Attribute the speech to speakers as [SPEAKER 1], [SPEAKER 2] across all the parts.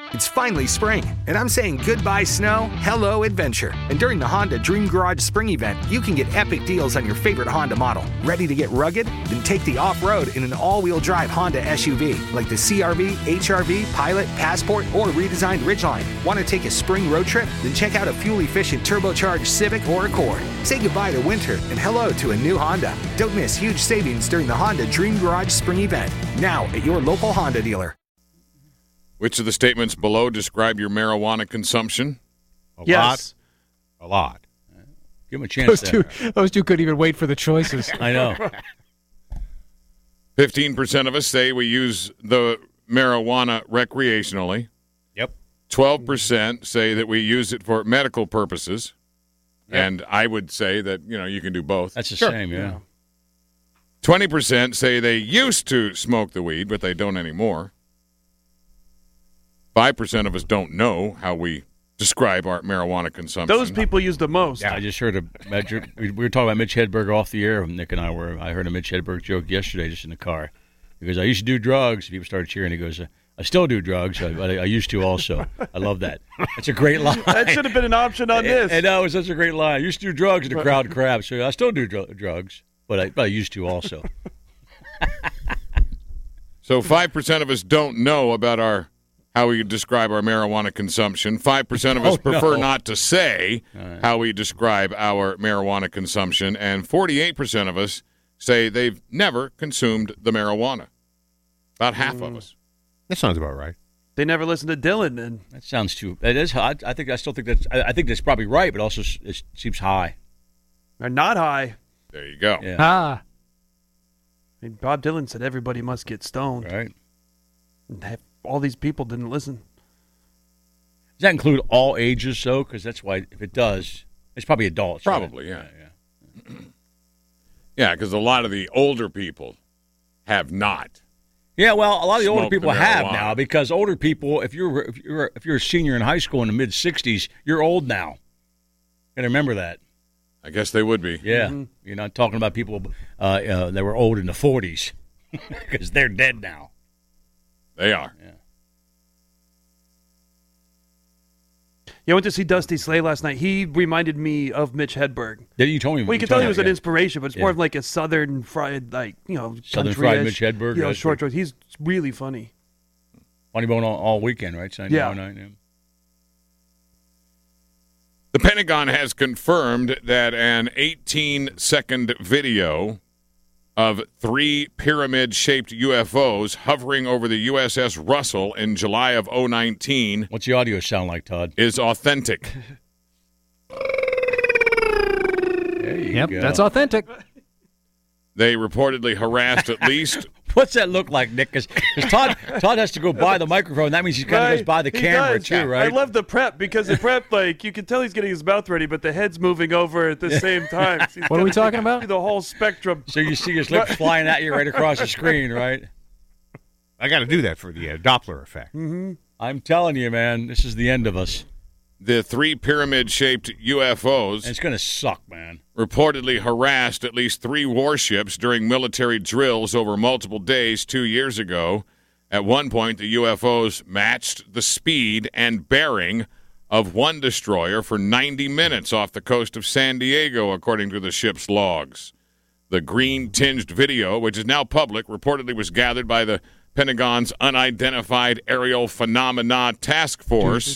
[SPEAKER 1] It's finally spring, and I'm saying goodbye snow, hello adventure. And during the Honda Dream Garage Spring Event, you can get epic deals on your favorite Honda model. Ready to get rugged? Then take the off-road in an all-wheel drive Honda SUV, like the CR-V, HR-V, Pilot, Passport, or redesigned Ridgeline. Want to take a spring road trip? Then check out a fuel-efficient turbocharged Civic or Accord. Say goodbye to winter and hello to a new Honda. Don't miss huge savings during the Honda Dream Garage Spring Event. Now at your local Honda dealer.
[SPEAKER 2] Which of the statements below describe your marijuana consumption?
[SPEAKER 3] Yes.
[SPEAKER 4] A lot.
[SPEAKER 3] Give him a chance there.
[SPEAKER 5] Those two couldn't even wait for the choices.
[SPEAKER 3] I know.
[SPEAKER 2] 15% of us say we use the marijuana recreationally.
[SPEAKER 4] Yep.
[SPEAKER 2] 12% say that we use it for medical purposes.
[SPEAKER 4] Yep.
[SPEAKER 2] And I would say that, you can do both.
[SPEAKER 3] That's the same, yeah.
[SPEAKER 2] 20% say they used to smoke the weed, but they don't anymore. 5% of us don't know how we describe our marijuana consumption.
[SPEAKER 6] Those people use the most.
[SPEAKER 3] Yeah, I just heard we were talking about Mitch Hedberg off the air. Nick and I heard a Mitch Hedberg joke yesterday just in the car. He goes, I used to do drugs. People started cheering. He goes, I still do drugs. I used to also. I love that. That's a great line.
[SPEAKER 6] That should have been an option on this.
[SPEAKER 3] And that was such a great line. I used to do drugs, and the crowd craps. So I still do drugs, but I used to also.
[SPEAKER 2] So 5% of us don't know about how we describe our marijuana consumption. 5% of us prefer not to say how we describe our marijuana consumption. And 48% of us say they've never consumed the marijuana. About half of us.
[SPEAKER 4] That sounds about right.
[SPEAKER 6] They never listened to Dylan, then.
[SPEAKER 3] That sounds too. It is high. I think that's probably right, but also it seems high.
[SPEAKER 6] Or not high.
[SPEAKER 2] There you go.
[SPEAKER 3] Yeah.
[SPEAKER 5] Ah.
[SPEAKER 6] I mean, Bob Dylan said everybody must get stoned.
[SPEAKER 3] Right.
[SPEAKER 6] And all these people didn't listen.
[SPEAKER 3] Does that include all ages, though? Because that's why, if it does, it's probably adults.
[SPEAKER 2] Probably,
[SPEAKER 3] right?
[SPEAKER 2] yeah. Yeah, because a lot of the older people have not.
[SPEAKER 3] Yeah, well, a lot of the older
[SPEAKER 2] Smoke
[SPEAKER 3] people
[SPEAKER 2] the
[SPEAKER 3] have
[SPEAKER 2] marijuana.
[SPEAKER 3] now, because older people, if you're a senior in high school in the mid '60s, you're old now. Got to remember that.
[SPEAKER 2] I guess they would be.
[SPEAKER 3] Yeah, You're not talking about people that were old in the '40s, because they're dead now.
[SPEAKER 2] They are.
[SPEAKER 3] Yeah.
[SPEAKER 6] Yeah, I went to see Dusty Slay last night. He reminded me of Mitch Hedberg.
[SPEAKER 3] Yeah, you told me.
[SPEAKER 6] Well, you can tell he was an inspiration, but it's more of like a Southern fried,
[SPEAKER 3] Southern fried Mitch Hedberg.
[SPEAKER 6] Short shorts. He's really funny.
[SPEAKER 3] Funny Bone all weekend, right? Sunday
[SPEAKER 6] Yeah.
[SPEAKER 3] night. Yeah.
[SPEAKER 2] The Pentagon has confirmed that an 18-second video of 3 pyramid-shaped UFOs hovering over the USS Russell in July of 2019
[SPEAKER 3] What's the audio sound like, Todd?
[SPEAKER 2] is authentic.
[SPEAKER 3] There you
[SPEAKER 5] Yep,
[SPEAKER 3] go.
[SPEAKER 5] that's authentic.
[SPEAKER 2] They reportedly harassed at least
[SPEAKER 3] What's that look like, Nick? Because Todd has to go by the microphone. That means he kind of goes by the
[SPEAKER 6] He
[SPEAKER 3] camera,
[SPEAKER 6] does.
[SPEAKER 3] too, right?
[SPEAKER 6] I love the prep, because the prep, you can tell he's getting his mouth ready, but the head's moving over at the same time. So
[SPEAKER 5] What are we talking about?
[SPEAKER 6] The whole spectrum.
[SPEAKER 3] So you see his lips flying at you right across the screen, right?
[SPEAKER 4] I got to do that for the Doppler effect.
[SPEAKER 6] Mm-hmm.
[SPEAKER 3] I'm telling you, man, this is the end of us.
[SPEAKER 2] the 3 pyramid-shaped UFOs.
[SPEAKER 3] And it's going to suck, man.
[SPEAKER 2] Reportedly harassed at least 3 warships during military drills over multiple days 2 years ago. At one point, the UFOs matched the speed and bearing of one destroyer for 90 minutes off the coast of San Diego, according to the ship's logs. The green-tinged video, which is now public, reportedly was gathered by the Pentagon's Unidentified Aerial Phenomena Task Force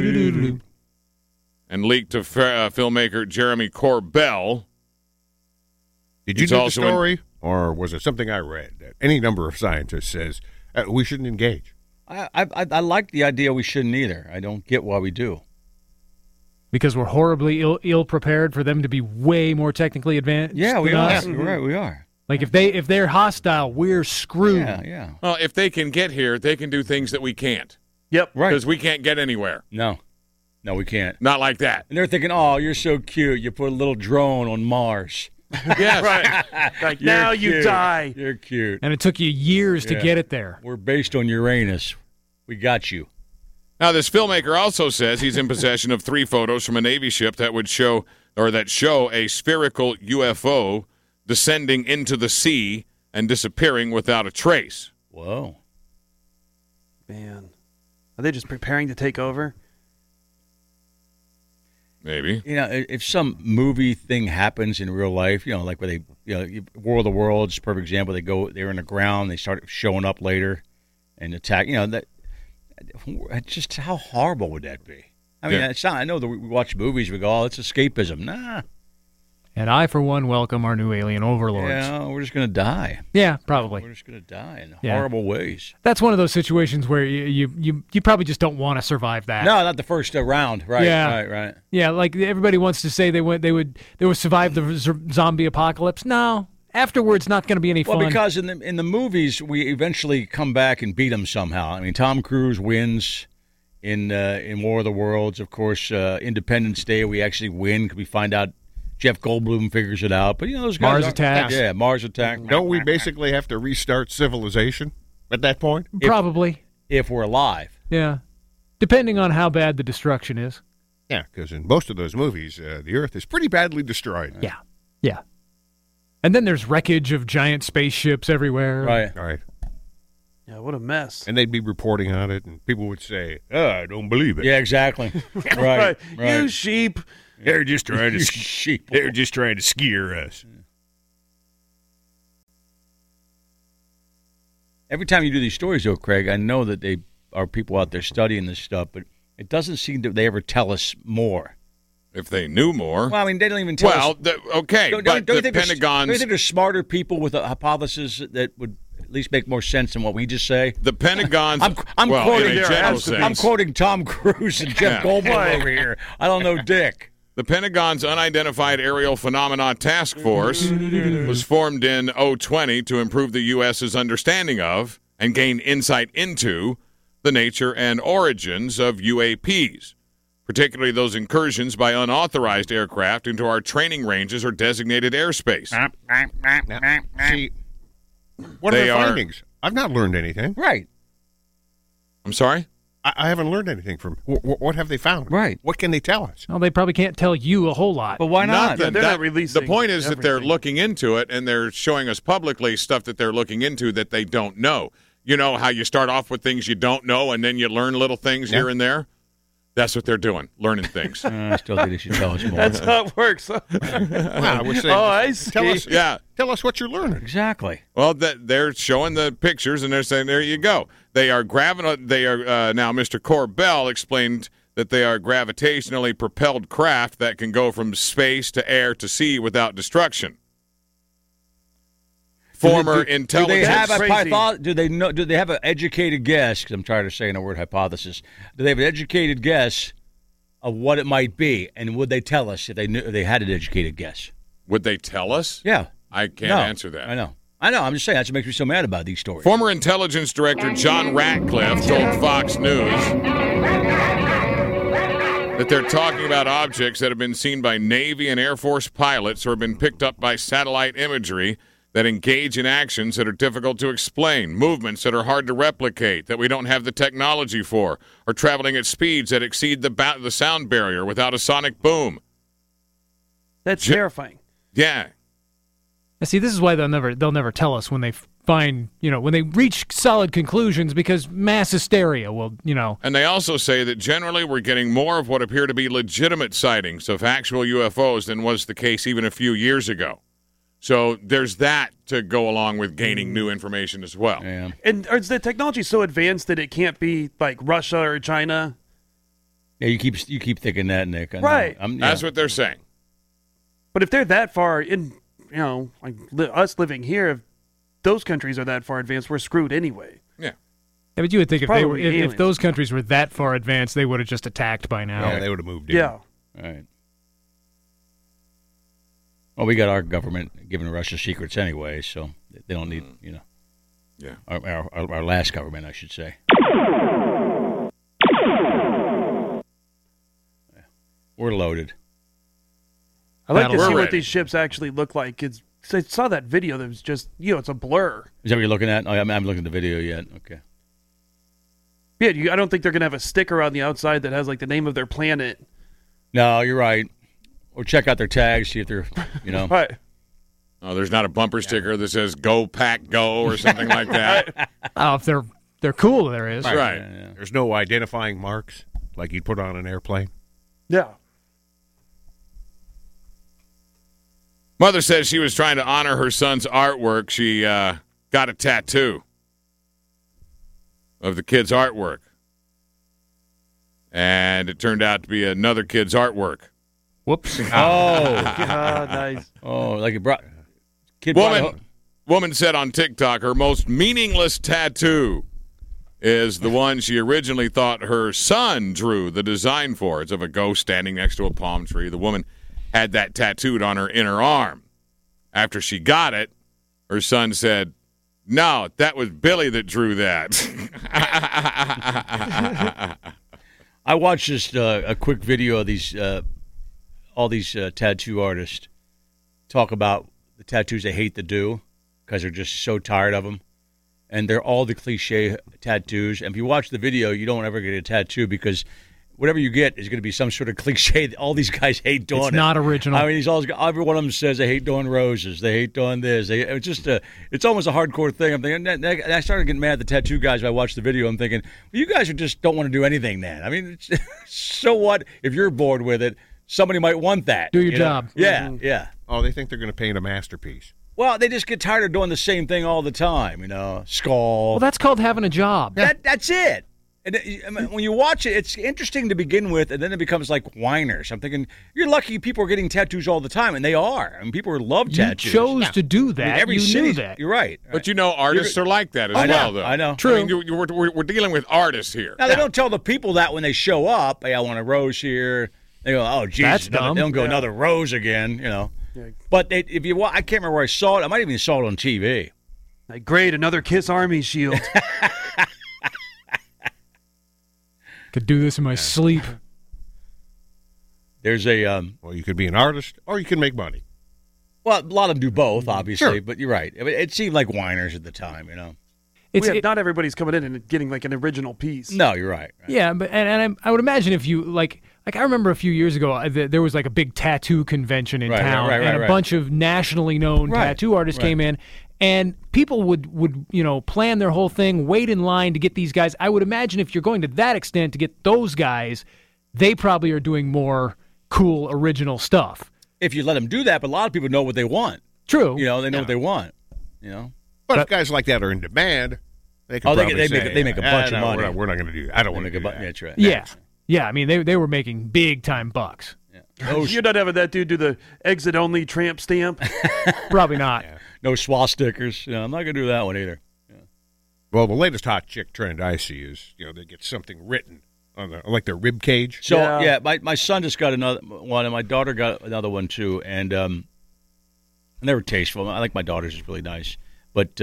[SPEAKER 2] and leaked to filmmaker Jeremy Corbell.
[SPEAKER 4] Did you
[SPEAKER 2] It's
[SPEAKER 4] do the
[SPEAKER 2] also
[SPEAKER 4] story, or was it something I read that any number of scientists says we shouldn't engage?
[SPEAKER 3] I like the idea we shouldn't either. I don't get why we do.
[SPEAKER 5] Because we're horribly ill prepared for them to be way more technically advanced.
[SPEAKER 3] Yeah, we
[SPEAKER 5] than
[SPEAKER 3] are.
[SPEAKER 5] us.
[SPEAKER 3] You're right, we are.
[SPEAKER 5] Like if they're hostile, we're screwed.
[SPEAKER 3] Yeah.
[SPEAKER 2] Well, if they can get here, they can do things that we can't.
[SPEAKER 6] Yep.
[SPEAKER 3] Right.
[SPEAKER 2] Because we can't get anywhere.
[SPEAKER 3] No, we can't.
[SPEAKER 2] Not like that.
[SPEAKER 3] And they're thinking, oh, you're so cute. You put a little drone on Mars.
[SPEAKER 2] Yes.
[SPEAKER 6] Right. Like,
[SPEAKER 3] You're
[SPEAKER 6] now you
[SPEAKER 3] cute.
[SPEAKER 6] die.
[SPEAKER 3] You're cute.
[SPEAKER 5] And it took you years to get it there.
[SPEAKER 3] We're based on Uranus. We got you.
[SPEAKER 2] Now, this filmmaker also says he's in possession of 3 photos from a Navy ship that show a spherical UFO descending into the sea and disappearing without a trace.
[SPEAKER 3] Whoa.
[SPEAKER 6] Man. Are they just preparing to take over?
[SPEAKER 2] Maybe.
[SPEAKER 3] If some movie thing happens in real life, like where they, War of the Worlds, perfect example. They're in the ground, they start showing up later and attack. That just how horrible would that be? I mean,
[SPEAKER 2] Yeah.
[SPEAKER 3] I know that we watch movies, we go, "Oh, it's escapism." Nah,
[SPEAKER 5] And I, for one, welcome our new alien overlords.
[SPEAKER 3] we're just gonna die.
[SPEAKER 5] Yeah, probably.
[SPEAKER 3] We're just gonna die in
[SPEAKER 5] Yeah.
[SPEAKER 3] horrible ways.
[SPEAKER 5] That's one of those situations where you probably just don't want to survive that.
[SPEAKER 3] No, not the first round. Right.
[SPEAKER 5] Yeah.
[SPEAKER 3] Right.
[SPEAKER 5] Yeah, like everybody wants to say they would survive the zombie apocalypse. No, afterwards not going to be any
[SPEAKER 3] Well,
[SPEAKER 5] fun.
[SPEAKER 3] because in the movies we eventually come back and beat them somehow. I mean, Tom Cruise wins in War of the Worlds. Of course, Independence Day we actually win because we find out Jeff Goldblum figures it out. But those guys
[SPEAKER 5] Mars attacks.
[SPEAKER 3] Yeah, Mars attack.
[SPEAKER 4] Don't we basically have to restart civilization at that point?
[SPEAKER 5] Probably.
[SPEAKER 3] If we're alive.
[SPEAKER 5] Yeah, depending on how bad the destruction is.
[SPEAKER 4] Yeah, because in most of those movies, the Earth is pretty badly destroyed.
[SPEAKER 5] Yeah. And then there's wreckage of giant spaceships everywhere.
[SPEAKER 3] Right.
[SPEAKER 4] All right.
[SPEAKER 6] Yeah, what a mess.
[SPEAKER 4] And they'd be reporting on it, and people would say, I don't believe it.
[SPEAKER 3] Yeah, exactly. right.
[SPEAKER 6] You sheep.
[SPEAKER 4] They're just trying to
[SPEAKER 3] sheep.
[SPEAKER 4] They're just trying to scare us.
[SPEAKER 3] Every time you do these stories, though, Craig, I know that they are people out there studying this stuff, but it doesn't seem that they ever tell us more.
[SPEAKER 2] If they knew more.
[SPEAKER 3] Well, I mean, they don't even tell us.
[SPEAKER 2] Okay,
[SPEAKER 3] Don't
[SPEAKER 2] but
[SPEAKER 3] you
[SPEAKER 2] the
[SPEAKER 3] think
[SPEAKER 2] Pentagon's...
[SPEAKER 3] don't you think there's smarter people with a hypothesis that would at least make more sense than what we just say?
[SPEAKER 2] The Pentagon's...
[SPEAKER 3] I'm
[SPEAKER 2] well,
[SPEAKER 3] quoting
[SPEAKER 2] in a
[SPEAKER 6] there
[SPEAKER 2] general
[SPEAKER 6] has to be.
[SPEAKER 2] sense,
[SPEAKER 3] I'm quoting Tom Cruise and Jeff
[SPEAKER 2] Yeah.
[SPEAKER 3] Goldblum over here. I don't know Dick.
[SPEAKER 2] The Pentagon's Unidentified Aerial Phenomena Task Force was formed in 2020 to improve the U.S.'s understanding of and gain insight into the nature and origins of UAPs, particularly those incursions by unauthorized aircraft into our training ranges or designated airspace.
[SPEAKER 4] See, what
[SPEAKER 2] They
[SPEAKER 4] are the
[SPEAKER 2] are-
[SPEAKER 4] findings? I've not learned anything.
[SPEAKER 3] Right.
[SPEAKER 2] I'm sorry?
[SPEAKER 4] I haven't learned anything from. What have they found?
[SPEAKER 3] Right.
[SPEAKER 4] What can they tell us?
[SPEAKER 5] Well, they probably can't tell you a whole lot.
[SPEAKER 3] But why not?
[SPEAKER 2] Nothing.
[SPEAKER 6] They're not releasing
[SPEAKER 2] The point is that they're
[SPEAKER 6] everything.
[SPEAKER 2] looking into it, and they're showing us publicly stuff that they're looking into that they don't know. You know how you start off with things you don't know, and then you learn little things here and there? That's what they're doing, learning things.
[SPEAKER 3] I still think they should tell us more.
[SPEAKER 6] That's how it works.
[SPEAKER 4] Wow, we're saying,
[SPEAKER 6] I see.
[SPEAKER 4] tell us what you're learning.
[SPEAKER 3] Exactly.
[SPEAKER 2] Well, they're showing the pictures, and they're saying, there you go. They are now Mr. Corbell explained that they are gravitationally propelled craft that can go from space to air to sea without destruction. Former
[SPEAKER 3] Do they
[SPEAKER 2] intelligence...
[SPEAKER 3] have a
[SPEAKER 6] Crazy.
[SPEAKER 3] Do they have an educated guess? Because I'm tired of saying the word hypothesis. Do they have an educated guess of what it might be, and would they tell us if they had an educated guess?
[SPEAKER 2] Would they tell us?
[SPEAKER 3] Yeah.
[SPEAKER 2] I can't
[SPEAKER 3] No,
[SPEAKER 2] answer that.
[SPEAKER 3] I know. I'm just saying that's what makes me so mad about these stories.
[SPEAKER 2] Former intelligence director John Ratcliffe told Fox News that they're talking about objects that have been seen by Navy and Air Force pilots or have been picked up by satellite imagery that engage in actions that are difficult to explain, movements that are hard to replicate, that we don't have the technology for, or traveling at speeds that exceed the sound barrier without a sonic boom.
[SPEAKER 6] That's terrifying.
[SPEAKER 2] Yeah.
[SPEAKER 5] Now, see, this is why they'll never tell us when they find, when they reach solid conclusions, because mass hysteria will,
[SPEAKER 2] And they also say that generally we're getting more of what appear to be legitimate sightings of actual UFOs than was the case even a few years ago. So there's that to go along with gaining new information as well.
[SPEAKER 3] Yeah.
[SPEAKER 6] And is the technology so advanced that it can't be like Russia or China?
[SPEAKER 3] Yeah, you keep thinking that, Nick. I know.
[SPEAKER 6] Right.
[SPEAKER 2] That's what they're saying.
[SPEAKER 6] But if they're that far in, like us living here, if those countries are that far advanced, we're screwed anyway.
[SPEAKER 2] Yeah.
[SPEAKER 5] Yeah, but you would think if
[SPEAKER 6] Probably
[SPEAKER 5] if
[SPEAKER 6] aliens.
[SPEAKER 5] those countries were that far advanced, they would have just attacked by now.
[SPEAKER 4] Yeah, they would have moved in.
[SPEAKER 6] Yeah.
[SPEAKER 3] All right. Well, we got our government giving Russia secrets anyway, so they don't need,
[SPEAKER 2] Yeah.
[SPEAKER 3] our last government, I should say. We're loaded.
[SPEAKER 6] I like to
[SPEAKER 5] We're
[SPEAKER 6] see what
[SPEAKER 2] ready.
[SPEAKER 6] these ships actually look like. 'Cause I saw that video that was just, it's a blur.
[SPEAKER 3] Is that what you're looking at? Oh, I haven't looked at the video yet. Okay.
[SPEAKER 6] Yeah, I don't think they're going to have a sticker on the outside that has like the name of their planet.
[SPEAKER 3] No, you're right. Or check out their tags, see if they're,
[SPEAKER 6] Right.
[SPEAKER 2] Oh, there's not a bumper sticker that says "Go Pack Go" or something like that.
[SPEAKER 5] Oh, if they're they're cool. There is.
[SPEAKER 2] Right.
[SPEAKER 3] Yeah.
[SPEAKER 4] There's no identifying marks like you'd put on an airplane.
[SPEAKER 6] Yeah.
[SPEAKER 2] Mother says she was trying to honor her son's artwork. She got a tattoo of the kid's artwork. And it turned out to be another kid's artwork.
[SPEAKER 5] Whoops.
[SPEAKER 3] Oh,
[SPEAKER 6] Nice.
[SPEAKER 3] oh, like it brought kid. brought
[SPEAKER 2] Woman said on TikTok her most meaningless tattoo is the one she originally thought her son drew the design for. It's of a ghost standing next to a palm tree. The woman had that tattooed on her inner arm. After she got it, her son said, "No, that was Billy that drew that."
[SPEAKER 3] I watched just a quick video of these all these tattoo artists talk about the tattoos they hate to do because they're just so tired of them, and they're all the cliche tattoos. And if you watch the video, you don't ever get a tattoo because whatever you get is going to be some sort of cliche. All these guys hate doing it.
[SPEAKER 5] It's not original.
[SPEAKER 3] I mean, every one of them says they hate doing roses. They hate doing this. It's just it's almost a hardcore thing. I'm thinking, and I started getting mad at the tattoo guys. When I watched the video. I'm thinking, well, you guys just don't want to do anything then. I mean, so what if you're bored with it? Somebody might want that.
[SPEAKER 5] Do your
[SPEAKER 3] you know?
[SPEAKER 5] job.
[SPEAKER 3] Yeah,
[SPEAKER 6] Mm-hmm.
[SPEAKER 3] yeah.
[SPEAKER 4] Oh, they think they're going to paint a masterpiece.
[SPEAKER 3] Well, they just get tired of doing the same thing all the time. You know, skull.
[SPEAKER 5] Well, that's called having a job.
[SPEAKER 3] That's it. And I mean, when you watch it, it's interesting to begin with, and then it becomes like whiners. I'm thinking, you're lucky people are getting tattoos all the time, and they are. I mean, people love
[SPEAKER 5] You
[SPEAKER 3] tattoos.
[SPEAKER 5] chose to do that.
[SPEAKER 3] I mean, every
[SPEAKER 5] you
[SPEAKER 3] city,
[SPEAKER 5] knew that.
[SPEAKER 3] You're right.
[SPEAKER 2] But you know, artists are like that as
[SPEAKER 3] I know,
[SPEAKER 2] well, though.
[SPEAKER 3] I know.
[SPEAKER 5] True.
[SPEAKER 2] I mean, we're dealing with artists here.
[SPEAKER 3] Now, they don't tell the people that when they show up, hey, I want a rose here. They go, oh, Jesus.
[SPEAKER 5] That's dumb.
[SPEAKER 3] They don't go, another rose again, you know.
[SPEAKER 6] Yeah.
[SPEAKER 3] But if you, I can't remember where I saw it. I might even saw it on TV.
[SPEAKER 6] Like, great, another Kiss Army shield.
[SPEAKER 5] Could do this in my sleep.
[SPEAKER 3] There's a,
[SPEAKER 4] Well, you could be an artist or you can make money.
[SPEAKER 3] well, a lot of them do both, obviously,
[SPEAKER 4] Sure.
[SPEAKER 3] but you're right. It seemed like whiners at the time, you know.
[SPEAKER 6] Not everybody's coming in and getting like an original piece.
[SPEAKER 3] No, you're right.
[SPEAKER 5] Yeah, but I would imagine if you like I remember a few years ago there was like a big tattoo convention in town, and a bunch of nationally known tattoo artists came in, and people would plan their whole thing, wait in line to get these guys. I would imagine if you're going to that extent to get those guys, they probably are doing more cool original stuff.
[SPEAKER 3] If you let them do that, but a lot of people know what they want.
[SPEAKER 5] True.
[SPEAKER 3] You know, they know what they want. You know.
[SPEAKER 4] But if guys like that are in demand, they can
[SPEAKER 3] Oh, they-
[SPEAKER 4] probably
[SPEAKER 3] they
[SPEAKER 4] say,
[SPEAKER 3] make- they make a bunch of
[SPEAKER 4] no,
[SPEAKER 3] money.
[SPEAKER 4] We're not going to do that. I don't want to
[SPEAKER 3] Make a
[SPEAKER 4] do
[SPEAKER 3] bu-
[SPEAKER 4] that.
[SPEAKER 3] yeah, that's right.
[SPEAKER 5] Yeah. I mean, they were making big time bucks.
[SPEAKER 6] You're not having that dude do the exit only tramp stamp.
[SPEAKER 5] Probably not.
[SPEAKER 3] No swastikas. I'm not going to do that one either.
[SPEAKER 4] Well, the latest hot chick trend I see is, they get something written on their rib cage.
[SPEAKER 3] So,
[SPEAKER 6] Yeah.
[SPEAKER 3] my son just got another one, and my daughter got another one, too. And they were tasteful. I think my daughter's is really nice. But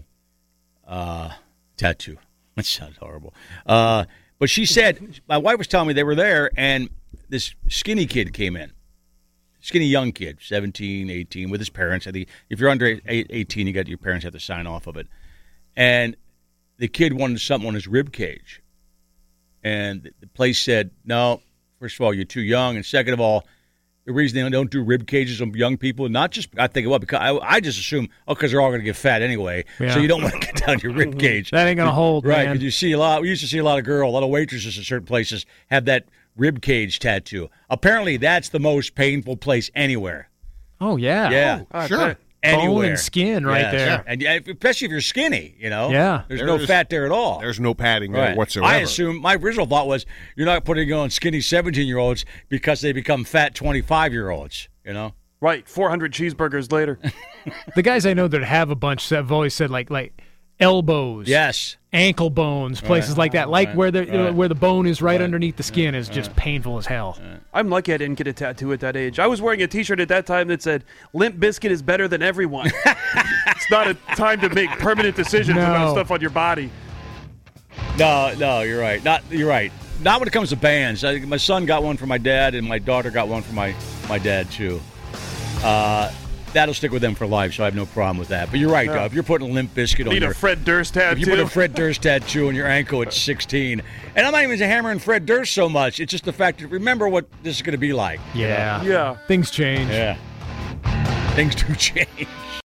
[SPEAKER 3] tattoo. That sounds horrible. But she said, my wife was telling me they were there, and this skinny kid came in. Skinny young kid, 17, 18, with his parents. I think if you're under 18, your parents have to sign off of it. And the kid wanted something on his rib cage. And the place said, no, first of all, you're too young. And second of all, the reason they don't do rib cages on young people, not just, I think, well, because I just assume, because they're all going to get fat anyway.
[SPEAKER 5] Yeah.
[SPEAKER 3] So you don't want to get down your rib cage.
[SPEAKER 5] That ain't gonna hold,
[SPEAKER 3] right?
[SPEAKER 5] man.
[SPEAKER 3] Because we used to see a lot of waitresses at certain places have that rib cage tattoo. Apparently, that's the most painful place anywhere.
[SPEAKER 5] Oh yeah.
[SPEAKER 3] Yeah,
[SPEAKER 4] Sure.
[SPEAKER 3] anywhere.
[SPEAKER 5] Bone and skin right
[SPEAKER 3] Yes.
[SPEAKER 5] there.
[SPEAKER 3] And especially if you're skinny,
[SPEAKER 5] Yeah.
[SPEAKER 3] there's no fat there at all.
[SPEAKER 4] There's no padding there
[SPEAKER 3] Right.
[SPEAKER 4] whatsoever.
[SPEAKER 3] I assume my original thought was you're not putting on skinny 17-year-olds because they become fat 25-year-olds.
[SPEAKER 6] Right, 400 cheeseburgers later.
[SPEAKER 5] The guys I know that have a bunch have always said like elbows,
[SPEAKER 3] Yes.
[SPEAKER 5] ankle bones, places like that, where the bone is right underneath the skin is just painful as hell.
[SPEAKER 6] I'm lucky I didn't get a tattoo at that age. I was wearing a T-shirt at that time that said, Limp Bizkit is better than everyone. It's not a time to make permanent decisions
[SPEAKER 5] No.
[SPEAKER 6] about stuff on your body.
[SPEAKER 3] No, you're right. You're right. Not when it comes to bands. My son got one for my dad, and my daughter got one for my dad too. That'll stick with them for life, so I have no problem with that. But you're right, though. If you're putting a Limp Bizkit on
[SPEAKER 6] Need
[SPEAKER 3] your
[SPEAKER 6] a Fred Durst tattoo.
[SPEAKER 3] if you put a Fred Durst tattoo on your ankle at 16, and I'm not even hammering Fred Durst so much. It's just the fact that remember what this is going to be like.
[SPEAKER 5] Yeah.
[SPEAKER 6] Yeah.
[SPEAKER 5] Things change.
[SPEAKER 3] Yeah. Things do change.